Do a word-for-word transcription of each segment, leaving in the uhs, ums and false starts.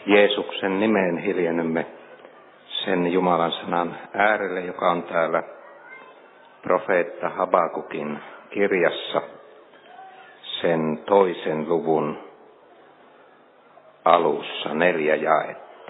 Jeesuksen nimeen hiljennymme sen Jumalan sanan äärelle, joka on täällä profeetta Habakukin kirjassa, sen toisen luvun alussa, neljä jaetta.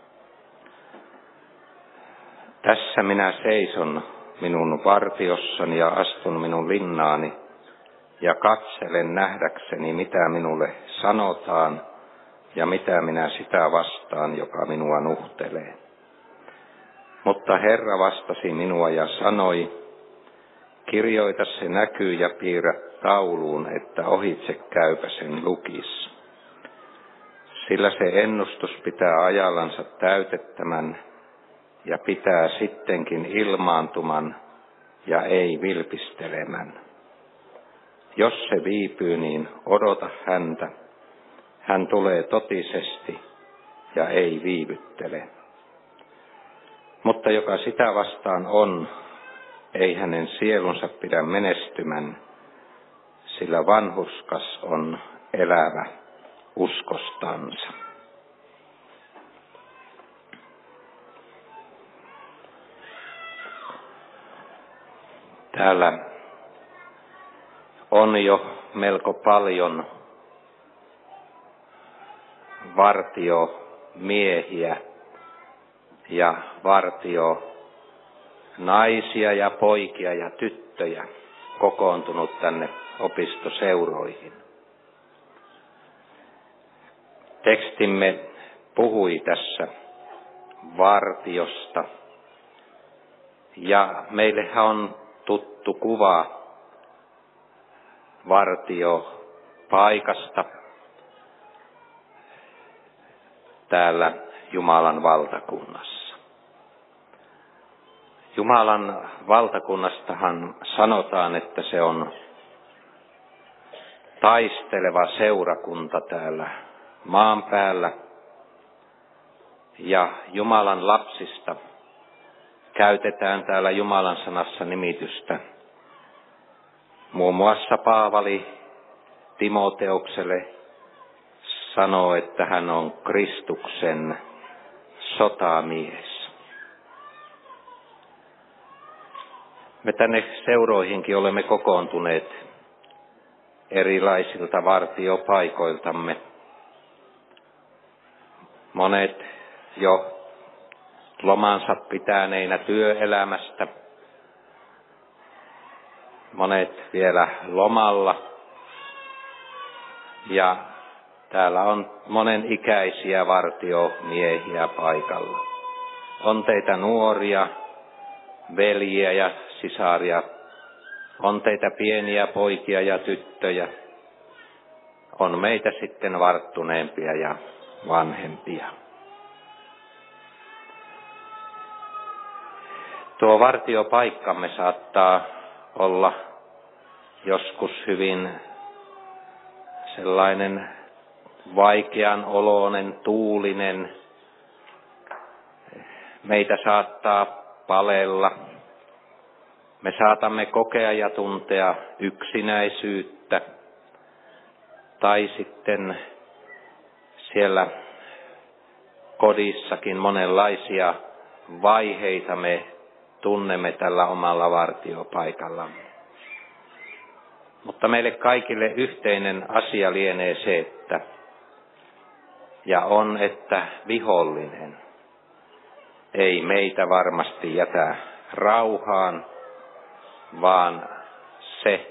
Tässä minä seison minun vartiossani ja astun minun linnaani ja katselen nähdäkseni, mitä minulle sanotaan ja mitä minä sitä vastaan, joka minua nuhtelee. Mutta Herra vastasi minua ja sanoi, kirjoita se näkyy ja piirrä tauluun, että ohitse käypä sen lukis. Sillä se ennustus pitää ajallansa täytettämän ja pitää sittenkin ilmaantuman ja ei vilpistelemän. Jos se viipyy, niin odota häntä. Hän tulee totisesti ja ei viivyttele. Mutta joka sitä vastaan on, ei hänen sielunsa pidä menestymän, sillä vanhurskas on elävä uskostansa. Täällä on jo melko paljon vartiomiehiä ja vartionaisia ja poikia ja tyttöjä kokoontunut tänne opistoseuroihin. Tekstimme puhui tässä vartiosta ja meillehän on tuttu kuva vartiopaikasta täällä Jumalan valtakunnassa. Jumalan valtakunnastahan sanotaan, että se on taisteleva seurakunta täällä maan päällä. Ja Jumalan lapsista käytetään täällä Jumalan sanassa nimitystä. Muun muassa Paavali Timoteukselle sanoo, että hän on Kristuksen sotamies. Me tänne seuroihinkin olemme kokoontuneet erilaisilta vartiopaikoiltamme. Monet jo lomansa pitäneinä työelämästä. Monet vielä lomalla. Ja täällä on monen ikäisiä vartiomiehiä paikalla. On teitä nuoria, veljiä ja sisaria. On teitä pieniä poikia ja tyttöjä. On meitä sitten varttuneempia ja vanhempia. Tuo vartiopaikkamme saattaa olla joskus hyvin sellainen vaikean oloinen, tuulinen. Meitä saattaa palella. Me saatamme kokea ja tuntea yksinäisyyttä. Tai sitten siellä kodissakin monenlaisia vaiheita me tunnemme tällä omalla vartiopaikallamme. Mutta meille kaikille yhteinen asia lienee se, että ja on, että vihollinen ei meitä varmasti jätä rauhaan, vaan se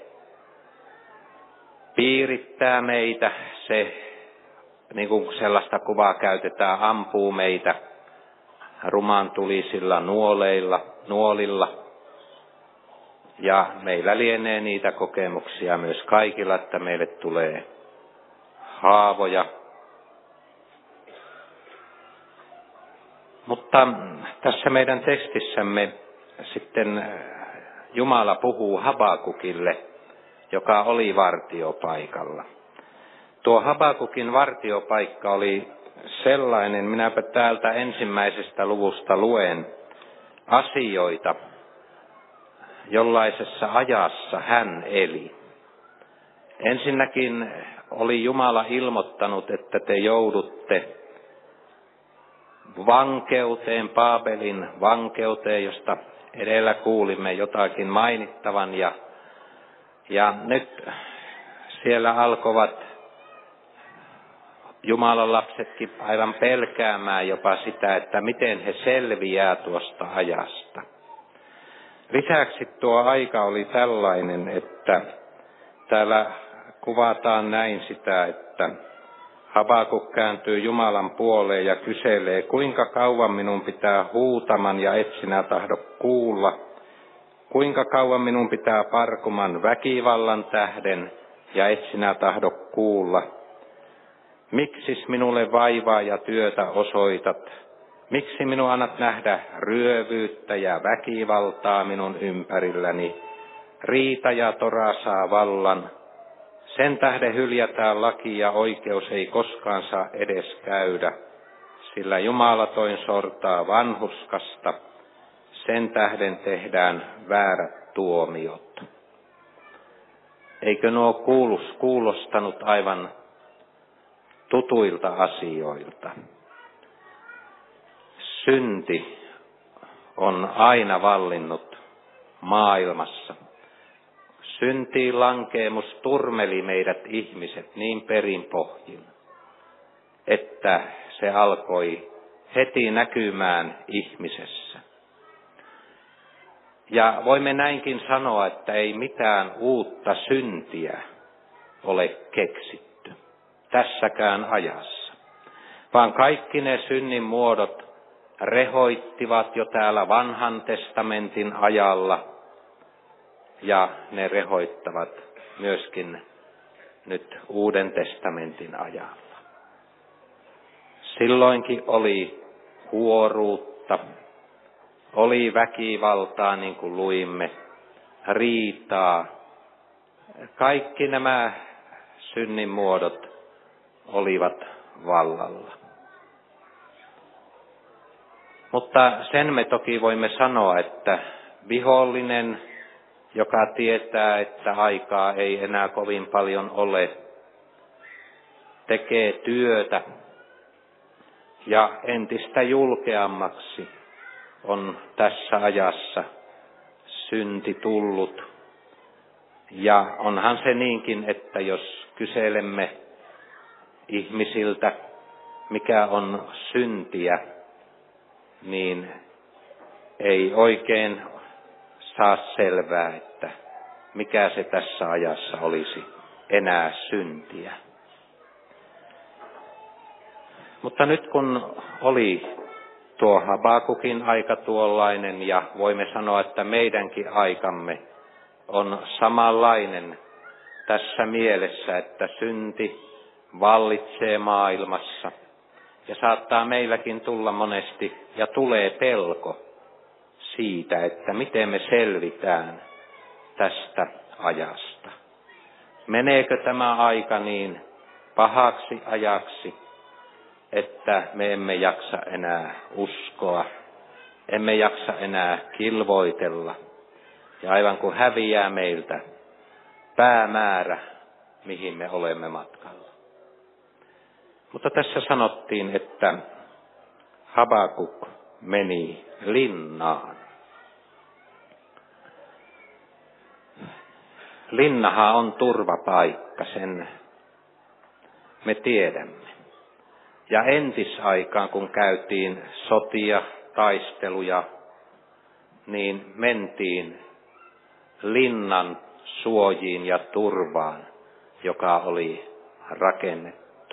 piirittää meitä, se niin kuin sellaista kuvaa käytetään, ampuu meitä rumaantulisilla nuoleilla, nuolilla. Ja meillä lienee niitä kokemuksia myös kaikilla, että meille tulee haavoja. Mutta tässä meidän tekstissämme sitten Jumala puhuu Habakukille, joka oli vartiopaikalla. Tuo Habakukin vartiopaikka oli sellainen, minäpä täältä ensimmäisestä luvusta luen asioita, jollaisessa ajassa hän eli. Ensinnäkin oli Jumala ilmoittanut, että te joudutte vankeuteen, Baabelin vankeuteen, josta edellä kuulimme jotakin mainittavan. Ja, ja nyt siellä alkoivat Jumalan lapsetkin aivan pelkäämään jopa sitä, että miten he selviää tuosta ajasta. Lisäksi tuo aika oli tällainen, että täällä kuvataan näin sitä, että Habakuk kääntyy Jumalan puoleen ja kyselee, kuinka kauan minun pitää huutaman ja et sinä tahdo kuulla, kuinka kauan minun pitää parkuman väkivallan tähden ja et sinä tahdo kuulla. Miksis minulle vaivaa ja työtä osoitat? Miksi minun annat nähdä ryövyyttä ja väkivaltaa minun ympärilläni? Riita ja tora saa vallan. Sen tähden hyljätään laki ja oikeus ei koskaan saa edes käydä, sillä jumalatoin sortaa vanhurskasta. Sen tähden tehdään väärät tuomiot. Eikö nuo kuulus, kuulostanut aivan tutuilta asioilta? Synti on aina vallinnut maailmassa. Syntiin lankeemus turmeli meidät ihmiset niin perinpohjin, että se alkoi heti näkymään ihmisessä. Ja voimme näinkin sanoa, että ei mitään uutta syntiä ole keksitty tässäkään ajassa, vaan kaikki ne synnin muodot rehoittivat jo täällä vanhan testamentin ajalla, ja ne rehoittavat myöskin nyt uuden testamentin ajalla. Silloinkin oli huoruutta, oli väkivaltaa, niin kuin luimme, riitaa. Kaikki nämä synnin muodot olivat vallalla. Mutta sen me toki voimme sanoa, että vihollinen, joka tietää, että aikaa ei enää kovin paljon ole, tekee työtä ja entistä julkeammaksi on tässä ajassa synti tullut. Ja onhan se niinkin, että jos kyselemme ihmisiltä, mikä on syntiä, niin ei oikein saa selvää, että mikä se tässä ajassa olisi enää syntiä. Mutta nyt kun oli tuo Habakukin aika tuollainen, ja voimme sanoa, että meidänkin aikamme on samanlainen tässä mielessä, että synti vallitsee maailmassa. Ja saattaa meilläkin tulla monesti, ja tulee pelko siitä, että miten me selvitään tästä ajasta. Meneekö tämä aika niin pahaksi ajaksi, että me emme jaksa enää uskoa, emme jaksa enää kilvoitella, ja aivan kuin häviää meiltä päämäärä, mihin me olemme matkalla. Mutta tässä sanottiin, että Habakuk meni linnaan. Linnahan on turvapaikka, sen me tiedämme. Ja entisaikaan, kun käytiin sotia, taisteluja, niin mentiin linnan suojiin ja turvaan, joka oli rakennettu.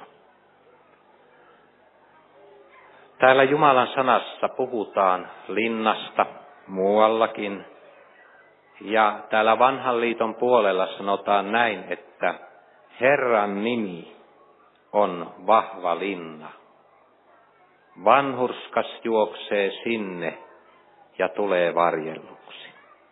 Täällä Jumalan sanassa puhutaan linnasta muuallakin. Ja täällä vanhan liiton puolella sanotaan näin, että Herran nimi on vahva linna. Vanhurskas juoksee sinne ja tulee varjelluksi.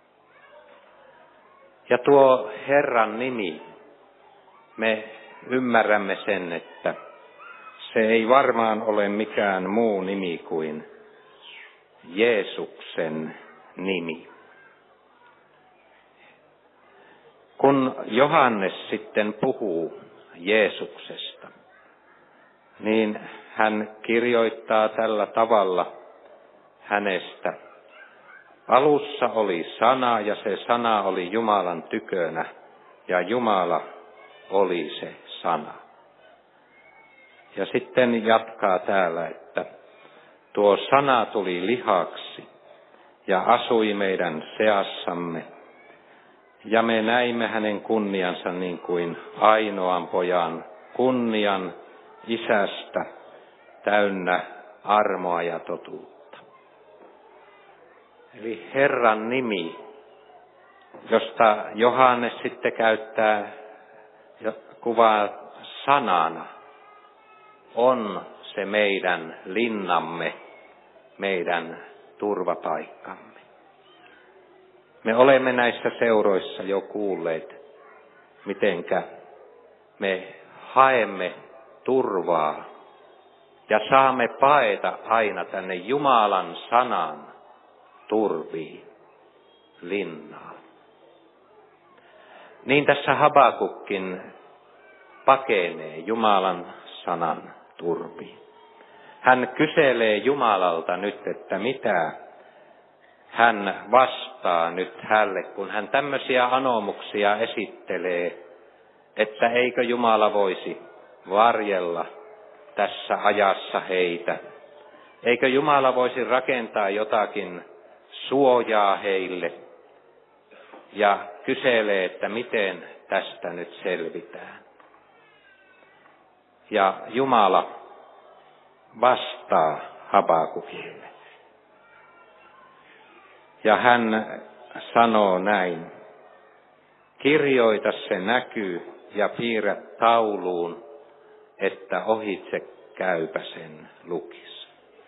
Ja tuo Herran nimi, me ymmärrämme sen, että se ei varmaan ole mikään muu nimi kuin Jeesuksen nimi. Kun Johannes sitten puhuu Jeesuksesta, niin hän kirjoittaa tällä tavalla hänestä. Alussa oli sana ja se sana oli Jumalan tykönä ja Jumala oli se sana. Ja sitten jatkaa täällä, että tuo sana tuli lihaksi ja asui meidän seassamme. Ja me näimme hänen kunniansa niin kuin ainoan pojan kunnian isästä, täynnä armoa ja totuutta. Eli Herran nimi, josta Johannes sitten käyttää kuvaa sanana, on se meidän linnamme, meidän turvapaikkamme. Me olemme näissä seuroissa jo kuulleet, mitenkä me haemme turvaa ja saamme paeta aina tänne Jumalan sanan turviin, linnaan. Niin tässä Habakukkin pakenee Jumalan sanan turviin. Hän kyselee Jumalalta nyt, että mitä hän vastaa nyt hälle, kun hän tämmöisiä anomuksia esittelee, että eikö Jumala voisi varjella tässä ajassa heitä. Eikö Jumala voisi rakentaa jotakin suojaa heille ja kyselee, että miten tästä nyt selvitään. Ja Jumala vastaa Habakukille. Ja hän sanoo näin, kirjoita se näky ja piirrä tauluun, että ohitse käypä sen lukisi.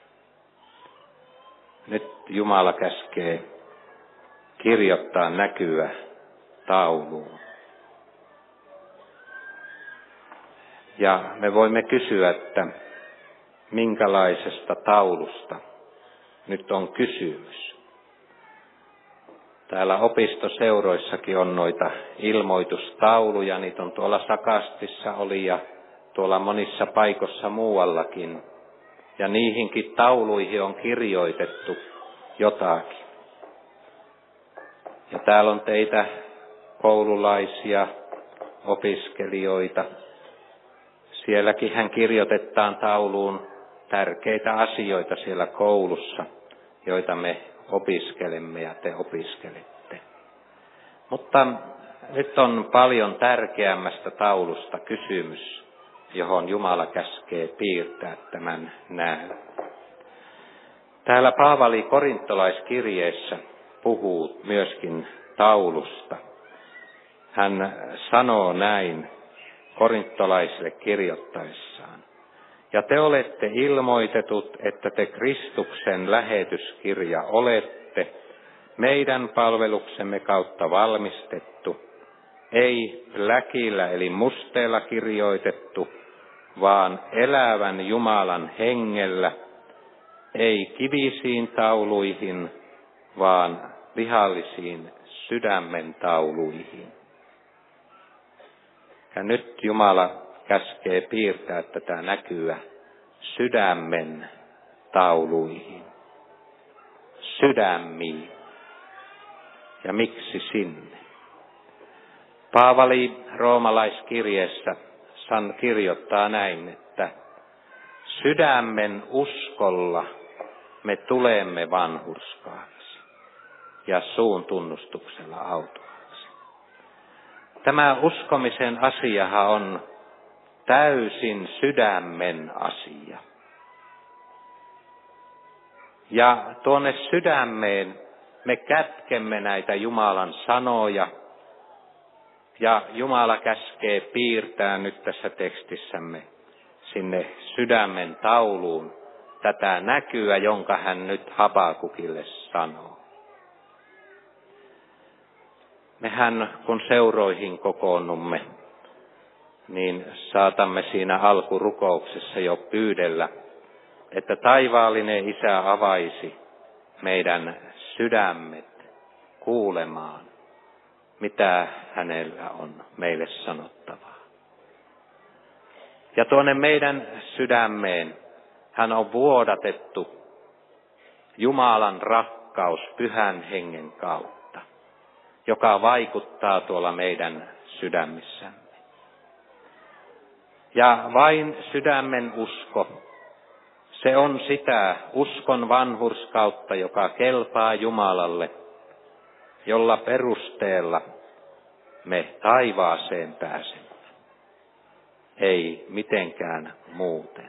Nyt Jumala käskee kirjoittaa näkyä tauluun. Ja me voimme kysyä, että minkälaisesta taulusta nyt on kysymys. Täällä opistoseuroissakin on noita ilmoitustauluja, niitä on tuolla Sakastissa oli ja tuolla monissa paikoissa muuallakin. Ja niihinkin tauluihin on kirjoitettu jotakin. Ja täällä on teitä koululaisia, opiskelijoita. Sielläkin hän kirjoitetaan tauluun tärkeitä asioita siellä koulussa, joita me opiskelemme ja te opiskelette. Mutta nyt on paljon tärkeämmästä taulusta kysymys, johon Jumala käskee piirtää tämän näyn. Täällä Paavali korintolaiskirjeessä puhuu myöskin taulusta. Hän sanoo näin korintolaisille kirjoittaessaan. Ja te olette ilmoitetut, että te Kristuksen lähetyskirja olette, meidän palveluksemme kautta valmistettu, ei läkillä eli musteella kirjoitettu, vaan elävän Jumalan hengellä, ei kivisiin tauluihin, vaan vihallisiin sydämen tauluihin. Ja nyt Jumala käskee piirtää tätä näkyä sydämen tauluihin, sydämiin. Ja miksi sinne? Paavali roomalaiskirjeessä san kirjoittaa näin, että sydämen uskolla me tulemme vanhurskaaksi ja suun tunnustuksella autuaaksi. Tämä uskomisen asiahan on täysin sydämen asia. Ja tuonne sydämeen me kätkemme näitä Jumalan sanoja. Ja Jumala käskee piirtää nyt tässä tekstissämme sinne sydämen tauluun tätä näkyä, jonka hän nyt Habakukille sanoo. Mehän kun seuroihin kokoonnumme, niin saatamme siinä alkurukouksessa jo pyydellä, että taivaallinen Isä avaisi meidän sydämet kuulemaan, mitä hänellä on meille sanottavaa. Ja tuonne meidän sydämeen hän on vuodatettu Jumalan rakkaus Pyhän Hengen kautta, joka vaikuttaa tuolla meidän sydämissämme. Ja vain sydämen usko, se on sitä uskon vanhurskautta, joka kelpaa Jumalalle, jolla perusteella me taivaaseen pääsemme. Ei mitenkään muuten.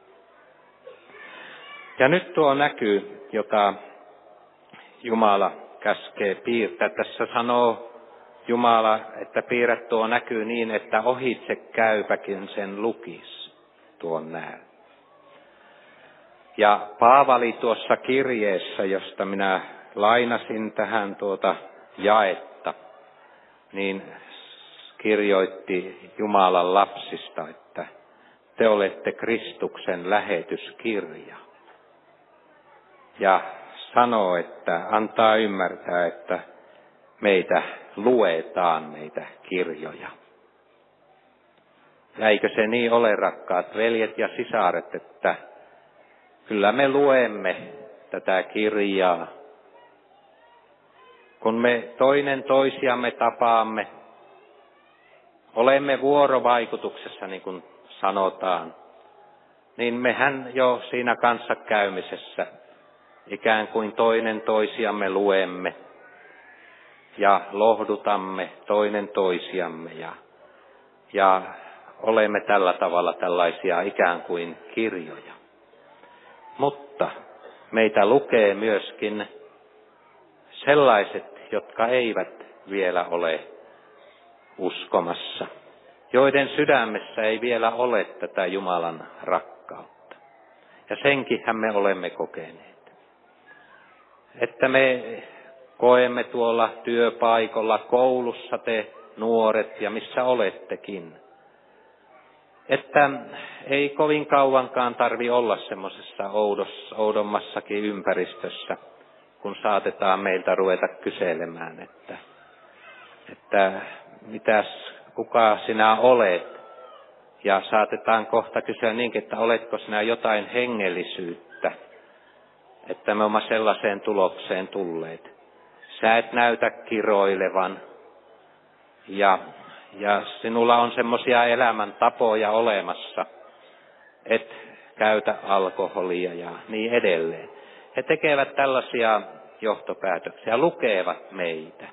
Ja nyt tuo näky, jota Jumala käskee piirtää. Tässä sanoo Jumala, että piirrä tuo näky niin, että ohitse käypäkin sen lukis tuon näyn. Ja Paavali tuossa kirjeessä, josta minä lainasin tähän tuota jaetta, niin kirjoitti Jumalan lapsista, että te olette Kristuksen lähetyskirja. Ja sanoo, että antaa ymmärtää, että meitä luetaan meitä kirjoja. Ja eikö se niin ole, rakkaat veljet ja sisaret, että kyllä me luemme tätä kirjaa. Kun me toinen toisiamme tapaamme, olemme vuorovaikutuksessa, niin kuin sanotaan, niin mehän jo siinä kanssakäymisessä ikään kuin toinen toisiamme luemme ja lohdutamme toinen toisiamme ja, ja olemme tällä tavalla tällaisia ikään kuin kirjoja. Mutta meitä lukee myöskin sellaiset, jotka eivät vielä ole uskomassa, joiden sydämessä ei vielä ole tätä Jumalan rakkautta. Ja senkinhän me olemme kokeneet. Että me koemme tuolla työpaikalla, koulussa te nuoret ja missä olettekin. Että ei kovin kauankaan tarvi olla semmoisessa oudommassakin ympäristössä, kun saatetaan meiltä ruveta kyselemään, että, että mitäs, kuka sinä olet. Ja saatetaan kohta kysyä niinkin, että oletko sinä jotain hengellisyyttä, että me olemme sellaiseen tulokseen tulleet. Sä et näytä kiroilevan ja, ja sinulla on semmoisia elämäntapoja olemassa, et käytä alkoholia ja niin edelleen. He tekevät tällaisia johtopäätöksiä, lukevat meitä.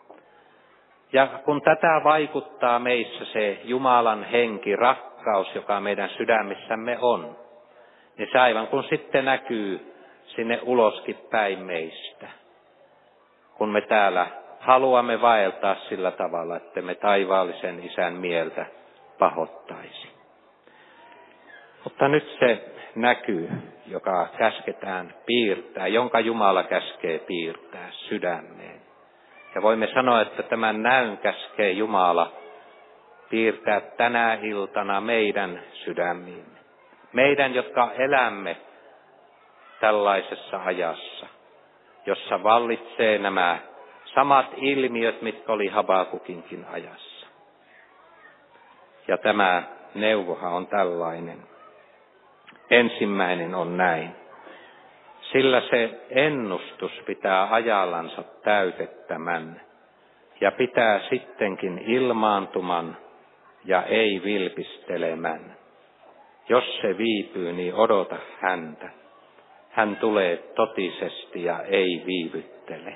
Ja kun tätä vaikuttaa meissä se Jumalan henki, rakkaus, joka meidän sydämissämme on, niin se aivan kun sitten näkyy sinne uloskin päin meistä. Kun me täällä haluamme vaeltaa sillä tavalla, että me taivaallisen Isän mieltä pahoittaisi. Mutta nyt se näkyy, joka käsketään piirtää, jonka Jumala käskee piirtää sydämeen. Ja voimme sanoa, että tämän näyn käskee Jumala piirtää tänä iltana meidän sydämiimme. Meidän, jotka elämme tällaisessa ajassa, jossa vallitsee nämä samat ilmiöt, mitkä oli Habakukinkin ajassa. Ja tämä neuvohan on tällainen. Ensimmäinen on näin. Sillä se ennustus pitää ajallansa täytettämän ja pitää sittenkin ilmaantuman ja ei vilpistelemän. Jos se viipyy, niin odota häntä. Hän tulee totisesti ja ei viivyttele.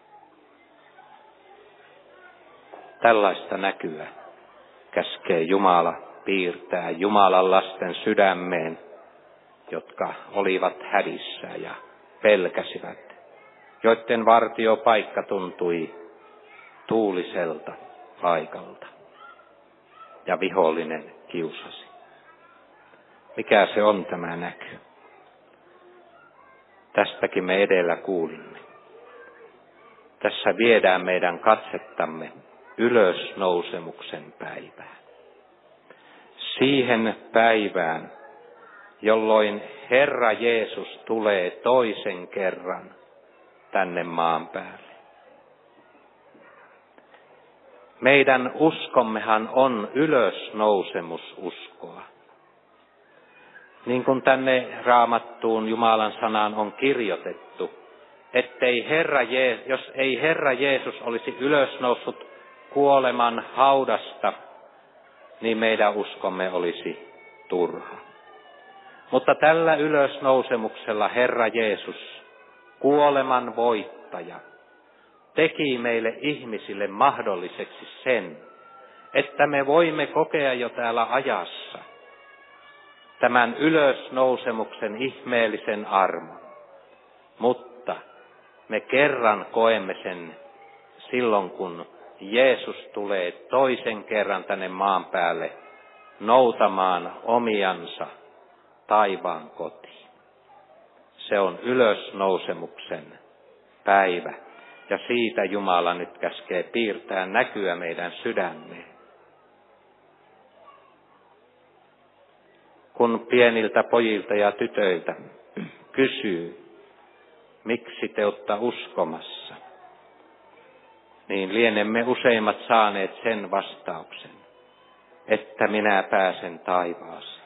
Tällaista näkyä käskee Jumala piirtää Jumalan lasten sydämeen, jotka olivat hädissä ja pelkäsivät, joiden vartiopaikka tuntui tuuliselta paikalta ja vihollinen kiusasi. Mikä se on tämä näky? Tästäkin me edellä kuulimme. Tässä viedään meidän katsettamme ylösnousemuksen päivään. Siihen päivään, jolloin Herra Jeesus tulee toisen kerran tänne maan päälle. Meidän uskommehan on ylösnousemususkoa. Niin kuin tänne Raamattuun Jumalan sanaan on kirjoitettu, ettei Herra Jeesus, jos ei Herra Jeesus olisi ylösnoussut kuoleman haudasta, niin meidän uskomme olisi turha. Mutta tällä ylösnousemuksella Herra Jeesus, kuoleman voittaja, teki meille ihmisille mahdolliseksi sen, että me voimme kokea jo täällä ajassa tämän ylösnousemuksen ihmeellisen armon. Mutta me kerran koemme sen silloin, kun Jeesus tulee toisen kerran tänne maan päälle noutamaan omiansa taivaan kotiin. Se on ylösnousemuksen päivä. Ja siitä Jumala nyt käskee piirtää näkyä meidän sydämeen. Kun pieniltä pojilta ja tytöiltä kysyy, miksi te olette uskomassa, niin lienemme useimmat saaneet sen vastauksen, että minä pääsen taivaaseen.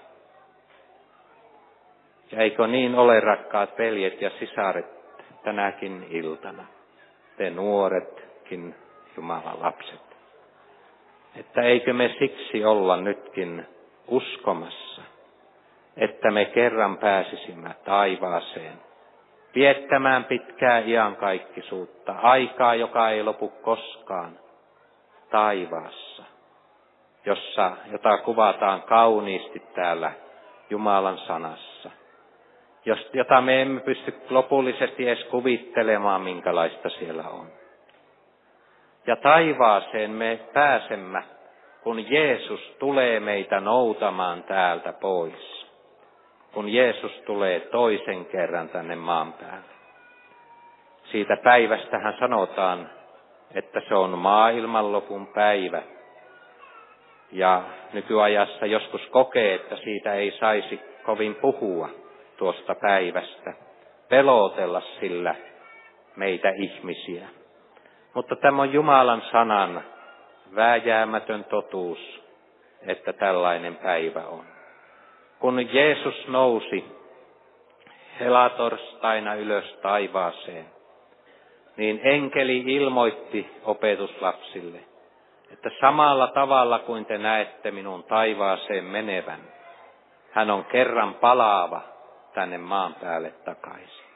Ja eikö niin ole, rakkaat veljet ja sisaret, tänäkin iltana, te nuoretkin Jumalan lapset, että eikö me siksi olla nytkin uskomassa, että me kerran pääsisimme taivaaseen, viettämään pitkää iankaikkisuutta, aikaa, joka ei lopu koskaan, taivaassa, jossa, jota kuvataan kauniisti täällä Jumalan sanassa, jota me emme pysty lopullisesti edes kuvittelemaan, minkälaista siellä on. Ja taivaaseen me pääsemme, kun Jeesus tulee meitä noutamaan täältä pois. Kun Jeesus tulee toisen kerran tänne maan päälle. Siitä päivästähän sanotaan, että se on maailmanlopun päivä. Ja nykyajassa joskus kokee, että siitä ei saisi kovin puhua tuosta päivästä, pelotella sillä meitä ihmisiä. Mutta tämä on Jumalan sanan vääjäämätön totuus, että tällainen päivä on. Kun Jeesus nousi helatorstaina ylös taivaaseen, niin enkeli ilmoitti opetuslapsille, että samalla tavalla kuin te näette minun taivaaseen menevän, hän on kerran palaava tänne maan päälle takaisin.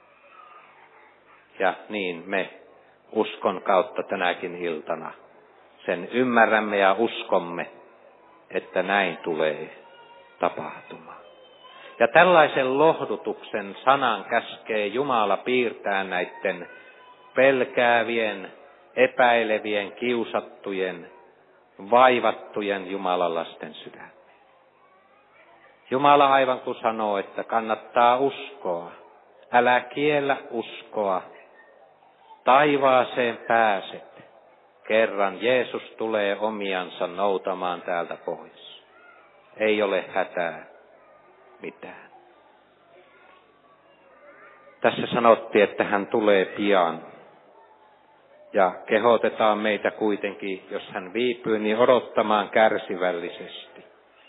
Ja niin me uskon kautta tänäkin iltana sen ymmärrämme ja uskomme, että näin tulee tapahtumaan. Ja tällaisen lohdutuksen sanan käskee Jumala piirtää näiden pelkäävien, epäilevien, kiusattujen, vaivattujen Jumalan lasten sydämiin. Jumala aivan kuin sanoo, että kannattaa uskoa, älä kiellä uskoa, taivaaseen pääset, kerran Jeesus tulee omiansa noutamaan täältä pois. Ei ole hätää mitään. Tässä sanottiin, että hän tulee pian. Ja kehotetaan meitä kuitenkin, jos hän viipyy, niin odottamaan kärsivällisesti.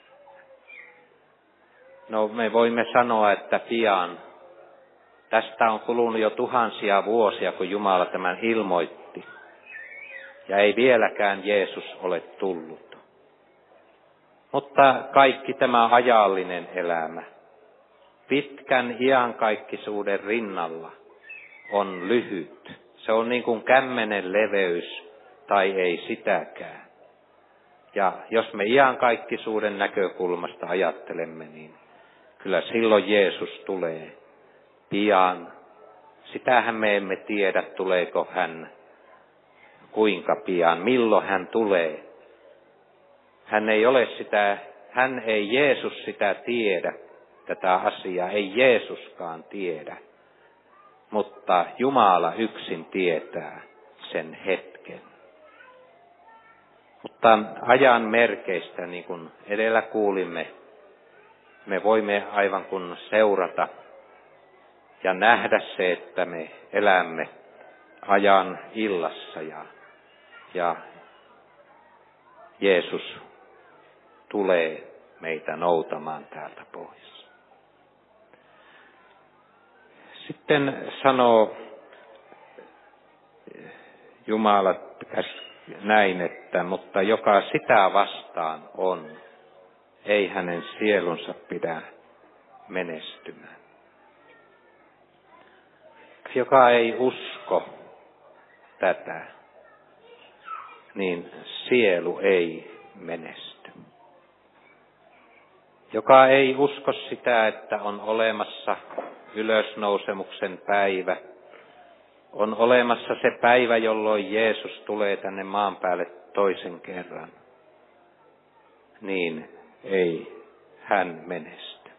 No me voimme sanoa, että pian. Tästä on kulunut jo tuhansia vuosia, kun Jumala tämän ilmoitti. Ja ei vieläkään Jeesus ole tullut. Mutta kaikki tämä ajallinen elämä, pitkän iankaikkisuuden rinnalla, on lyhyt. Se on niin kuin kämmenen leveys, tai ei sitäkään. Ja jos me iankaikkisuuden näkökulmasta ajattelemme, niin kyllä silloin Jeesus tulee pian. Sitähän me emme tiedä, tuleeko hän, kuinka pian, milloin hän tulee. Hän ei ole sitä, hän ei Jeesus sitä tiedä, tätä asiaa, ei Jeesuskaan tiedä. Mutta Jumala yksin tietää sen hetken. Mutta ajan merkeistä, niin kuin edellä kuulimme, me voimme aivan kuin seurata ja nähdä se, että me elämme ajan illassa ja, ja Jeesus tulee meitä noutamaan täältä pois. Sitten sanoo Jumala näin, että mutta joka sitä vastaan on, ei hänen sielunsa pidä menestymään. Joka ei usko tätä, niin sielu ei menesty. Joka ei usko sitä, että on olemassa ylösnousemuksen päivä, on olemassa se päivä, jolloin Jeesus tulee tänne maan päälle toisen kerran, niin ei hän menesty.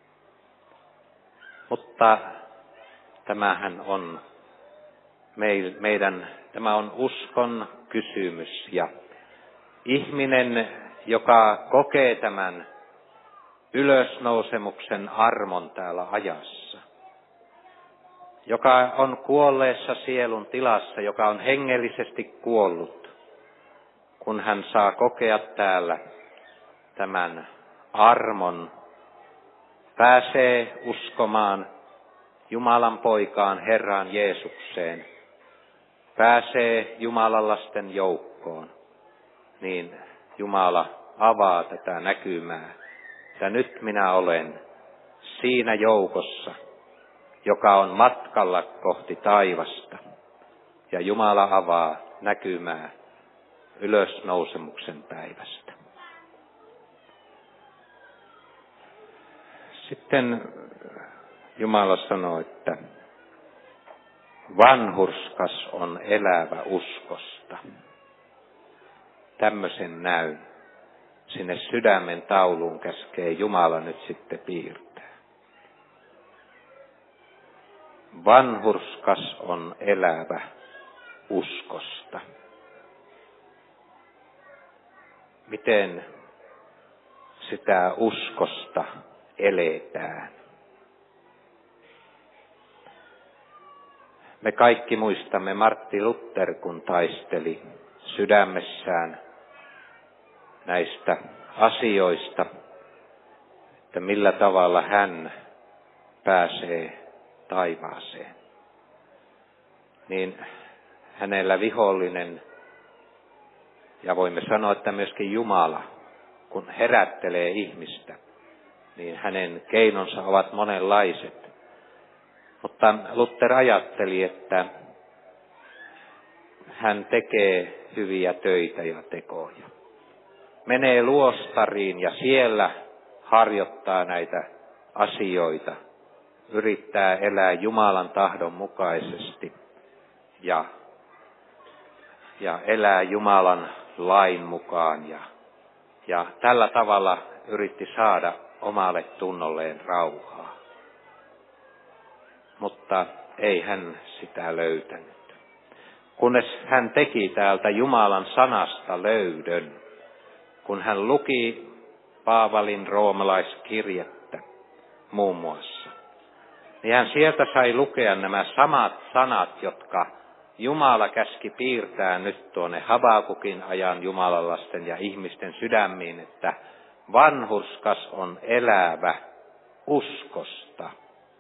Mutta tämähän on meidän, tämä on uskon kysymys ja ihminen, joka kokee tämän ylösnousemuksen armon täällä ajassa, joka on kuolleessa sielun tilassa, joka on hengellisesti kuollut, kun hän saa kokea täällä tämän armon, pääsee uskomaan Jumalan poikaan, Herraan Jeesukseen, pääsee Jumalan lasten joukkoon, niin Jumala avaa tätä näkymää. Ja nyt minä olen siinä joukossa, joka on matkalla kohti taivasta. Ja Jumala avaa näkymää ylösnousemuksen päivästä. Sitten Jumala sanoo, että vanhurskas on elävä uskosta. Tämmöisen näyn sinne sydämen tauluun käskee Jumala nyt sitten piirtää. Vanhurskas on elävä uskosta. Miten sitä uskosta eletään? Me kaikki muistamme Martti Luther, kun taisteli sydämessään näistä asioista, että millä tavalla hän pääsee taivaaseen. Niin hänellä vihollinen, ja voimme sanoa, että myöskin Jumala, kun herättelee ihmistä, niin hänen keinonsa ovat monenlaiset. Mutta Luther ajatteli, että hän tekee hyviä töitä ja tekoja. Menee luostariin ja siellä harjoittaa näitä asioita. Yrittää elää Jumalan tahdon mukaisesti ja, ja elää Jumalan lain mukaan. Ja, ja tällä tavalla yritti saada omalle tunnolleen rauhaa. Mutta ei hän sitä löytänyt. Kunnes hän teki täältä Jumalan sanasta löydön, kun hän luki Paavalin roomalaiskirjettä muun muassa, niin hän sieltä sai lukea nämä samat sanat, jotka Jumala käski piirtää nyt tuonne Habakukin ajan Jumalan lasten ja ihmisten sydämiin, että vanhurskas on elävä uskosta.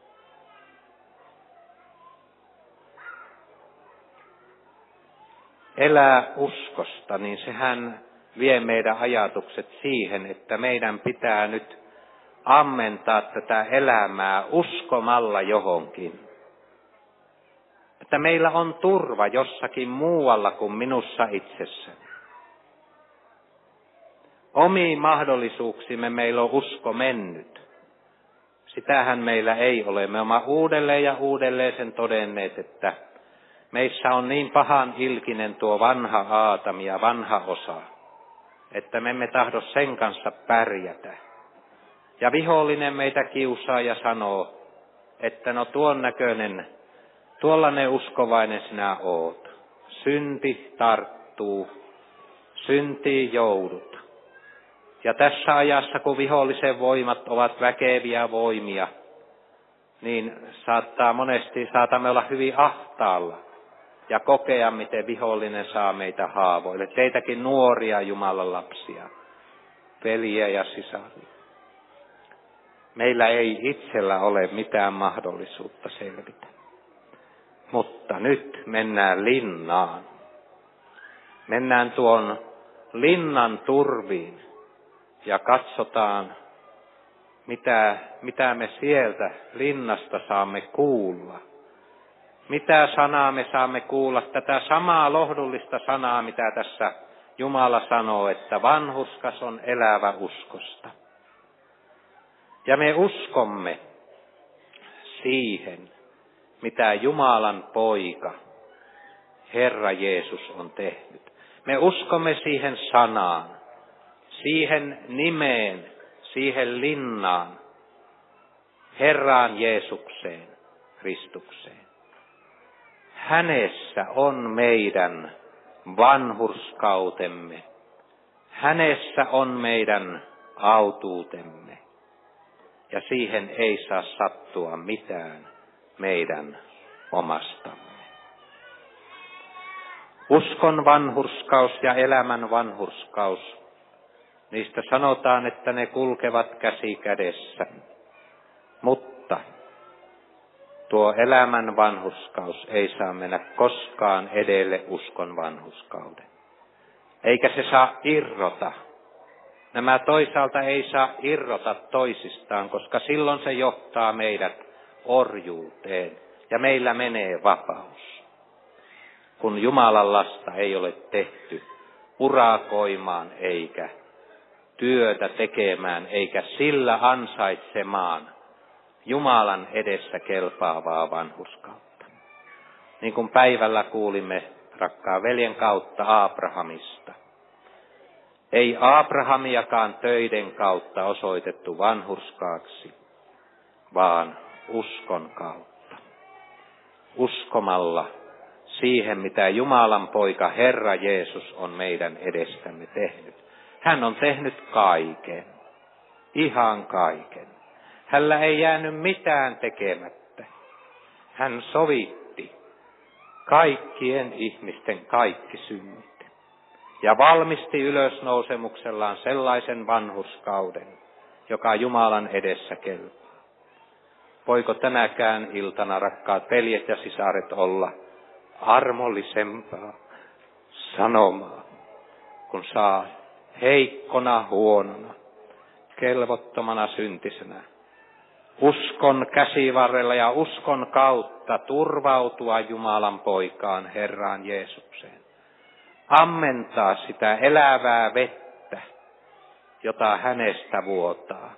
Elää uskosta, niin sehän vie meidän ajatukset siihen, että meidän pitää nyt ammentaa tätä elämää uskomalla johonkin. Että meillä on turva jossakin muualla kuin minussa itsessäni. Omiin mahdollisuuksimme meillä on usko mennyt. Sitähän meillä ei ole. Me olemme uudelleen ja uudelleen sen todenneet, että meissä on niin pahan ilkinen tuo vanha Aatami ja vanha osa, että me emme tahdo sen kanssa pärjätä. Ja vihollinen meitä kiusaa ja sanoo, että no tuon näköinen, tuollainen uskovainen sinä oot. Synti tarttuu, syntiin joudut. Ja tässä ajassa, kun vihollisen voimat ovat väkeviä voimia, niin saattaa monesti, saatamme olla hyvin ahtaalla ja kokea, miten vihollinen saa meitä haavoille. Teitäkin nuoria Jumalan lapsia, veljiä ja sisaria. Meillä ei itsellä ole mitään mahdollisuutta selvitä. Mutta nyt mennään linnaan. Mennään tuon linnan turviin ja katsotaan, mitä, mitä me sieltä linnasta saamme kuulla. Mitä sanaa me saamme kuulla? Tätä samaa lohdullista sanaa, mitä tässä Jumala sanoo, että vanhurskas on elävä uskosta. Ja me uskomme siihen, mitä Jumalan poika, Herra Jeesus, on tehnyt. Me uskomme siihen sanaan, siihen nimeen, siihen linnaan, Herraan Jeesukseen, Kristukseen. Hänessä on meidän vanhurskautemme. Hänessä on meidän autuutemme. Ja siihen ei saa sattua mitään meidän omastamme. Uskon vanhurskaus ja elämän vanhurskaus. Niistä sanotaan, että ne kulkevat käsi kädessä. Mutta tuo elämän vanhurskaus ei saa mennä koskaan edelle uskon vanhurskauden. Eikä se saa irrota. Nämä toisaalta ei saa irrota toisistaan, koska silloin se johtaa meidät orjuuteen ja meillä menee vapaus. Kun Jumalan lasta ei ole tehty urakoimaan eikä työtä tekemään eikä sillä ansaitsemaan Jumalan edessä kelpaavaa vanhurskautta. Niin kuin päivällä kuulimme rakkaan veljen kautta Abrahamista. Ei Abrahamiakaan töiden kautta osoitettu vanhurskaaksi, vaan uskon kautta. Uskomalla siihen, mitä Jumalan poika Herra Jeesus on meidän edestämme tehnyt. Hän on tehnyt kaiken, ihan kaiken. Hänellä ei jäänyt mitään tekemättä. Hän sovitti kaikkien ihmisten kaikki synnit ja valmisti ylösnousemuksellaan sellaisen vanhurskauden, joka Jumalan edessä kelpaa. Voiko tänäkään iltana, rakkaat veljet ja sisaret, olla armollisempaa sanomaa, kun saa heikkona, huonona, kelvottomana syntisenä uskon käsivarrella ja uskon kautta turvautua Jumalan poikaan, Herraan Jeesukseen. Ammentaa sitä elävää vettä, jota hänestä vuotaa.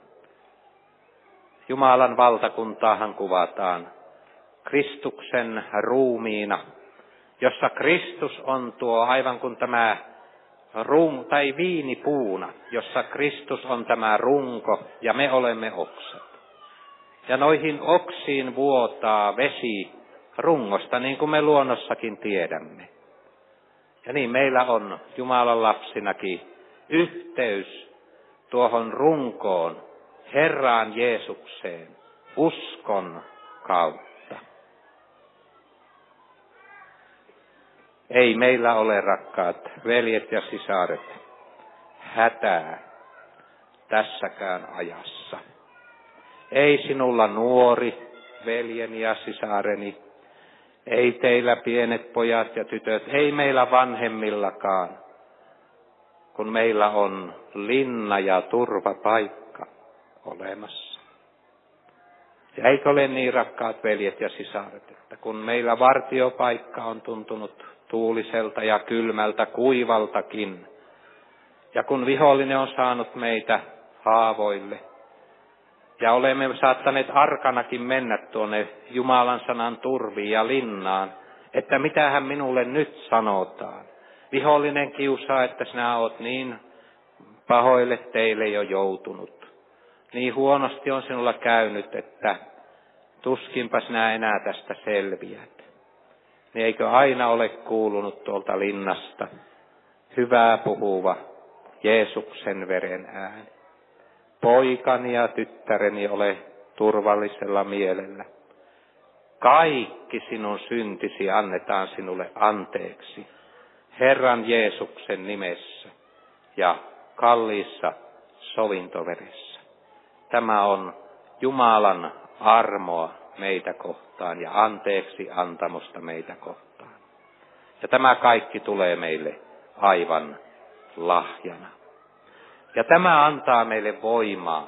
Jumalan valtakuntaahan kuvataan Kristuksen ruumiina, jossa Kristus on tuo aivan kuin tämä ruum, tai viinipuuna, jossa Kristus on tämä runko ja me olemme oksat. Ja noihin oksiin vuotaa vesi rungosta, niin kuin me luonnossakin tiedämme. Ja niin meillä on Jumalan lapsinakin yhteys tuohon runkoon, Herraan Jeesukseen, uskon kautta. Ei meillä ole, rakkaat veljet ja sisaret, hätää tässäkään ajassa. Ei sinulla, nuori veljeni ja sisareni, ei teillä pienet pojat ja tytöt, ei meillä vanhemmillakaan, kun meillä on linna ja turvapaikka olemassa. Ja eikö ole niin, rakkaat veljet ja sisaret, että kun meillä vartiopaikka on tuntunut tuuliselta ja kylmältä, kuivaltakin, ja kun vihollinen on saanut meitä haavoille, ja olemme saattaneet arkanakin mennä tuonne Jumalan sanan turviin ja linnaan, että mitähän minulle nyt sanotaan. Vihollinen kiusaa, että sinä olet niin pahoille teille jo joutunut. Niin huonosti on sinulla käynyt, että tuskinpa sinä enää tästä selviät. Niin eikö aina ole kuulunut tuolta linnasta hyvää puhuva Jeesuksen veren ääni. Poikani ja tyttäreni, ole turvallisella mielellä. Kaikki sinun syntisi annetaan sinulle anteeksi Herran Jeesuksen nimessä ja kalliissa sovintoveressä. Tämä on Jumalan armoa meitä kohtaan ja anteeksi antamusta meitä kohtaan. Ja tämä kaikki tulee meille aivan lahjana. Ja tämä antaa meille voimaa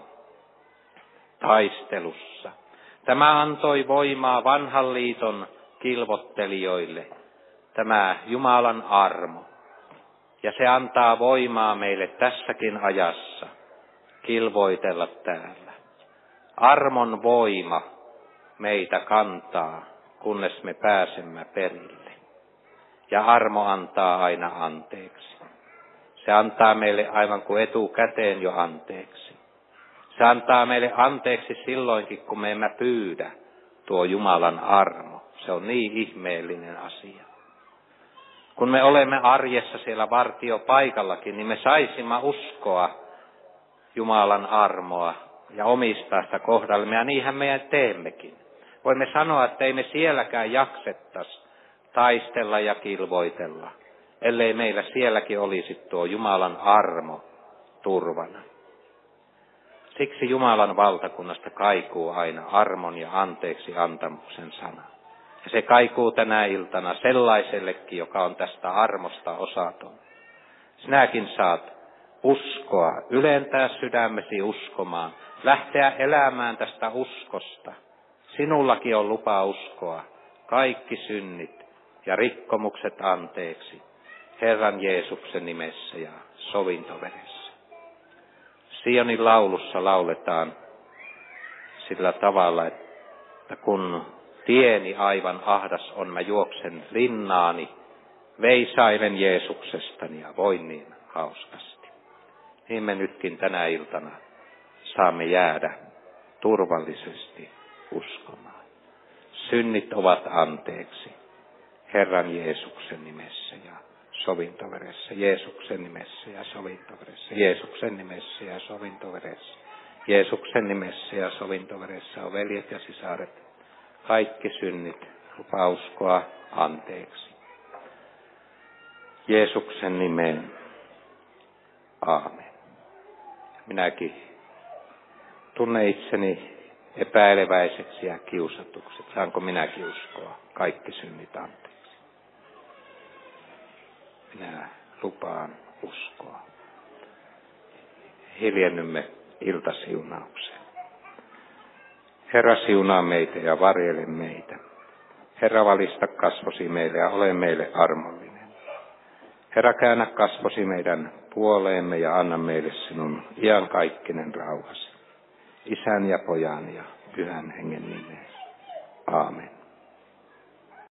taistelussa. Tämä antoi voimaa vanhan liiton kilvottelijoille, tämä Jumalan armo. Ja se antaa voimaa meille tässäkin ajassa kilvoitella täällä. Armon voima meitä kantaa, kunnes me pääsemme perille. Ja armo antaa aina anteeksi. Se antaa meille aivan kuin etukäteen jo anteeksi. Se antaa meille anteeksi silloinkin, kun me emme pyydä tuo Jumalan armo. Se on niin ihmeellinen asia. Kun me olemme arjessa siellä vartiopaikallakin, niin me saisimme uskoa Jumalan armoa ja omistaa sitä kohdallamme. Ja niinhän meidän teemmekin. Voimme sanoa, että ei me sielläkään jaksettaisi taistella ja kilvoitella, ellei meillä sielläkin olisi tuo Jumalan armo turvana. Siksi Jumalan valtakunnasta kaikuu aina armon ja anteeksi antamuksen sana. Ja se kaikuu tänä iltana sellaisellekin, joka on tästä armosta osaton. Sinäkin saat uskoa, ylentää sydämesi uskomaan, lähteä elämään tästä uskosta. Sinullakin on lupa uskoa kaikki synnit ja rikkomukset anteeksi Herran Jeesuksen nimessä ja sovintovedessä. Sionin laulussa lauletaan sillä tavalla, että kun tieni aivan ahdas on, mä juoksen linnaani, veisailen Jeesuksestani ja voin niin hauskasti. Niin me nytkin tänä iltana saamme jäädä turvallisesti uskomaan. Synnit ovat anteeksi Herran Jeesuksen nimessä ja sovintoveressä, Jeesuksen nimessä ja sovintoveressä, Jeesuksen nimessä ja sovintoveressä, Jeesuksen nimessä ja sovintoveressä on veljet ja sisaret. Kaikki synnit lupaa uskoa anteeksi. Jeesuksen nimeen. Aamen. Minäkin tunne itseni epäileväiseksi ja kiusatuksi. Saanko minäkin uskoa kaikki synnit anteeksi? Minä lupaan uskoa. Hiljennymme iltasiunaukseen. Herra, siunaa meitä ja varjele meitä. Herra, valista kasvosi meille ja ole meille armollinen. Herra, käännä kasvosi meidän puoleemme ja anna meille sinun iankaikkinen rauhasi. Isän ja pojan ja pyhän hengen nimeen. Aamen.